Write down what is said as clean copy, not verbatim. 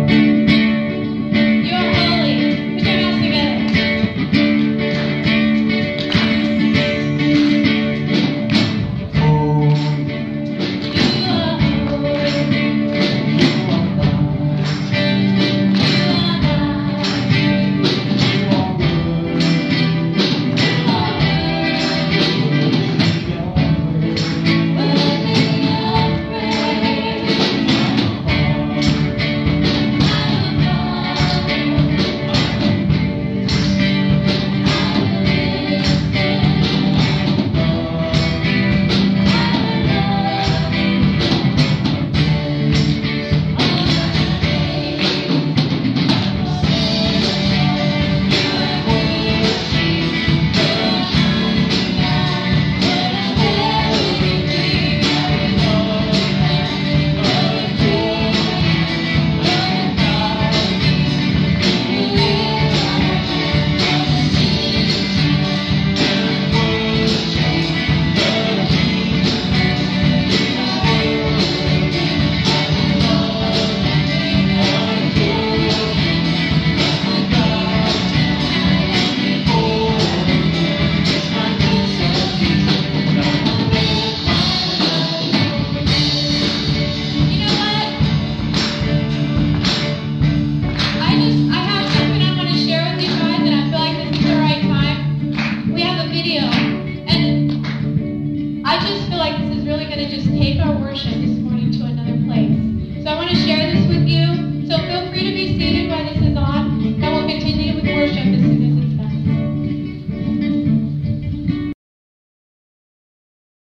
worship this morning to another place. So I want to share this with you. So feel free to be seated by the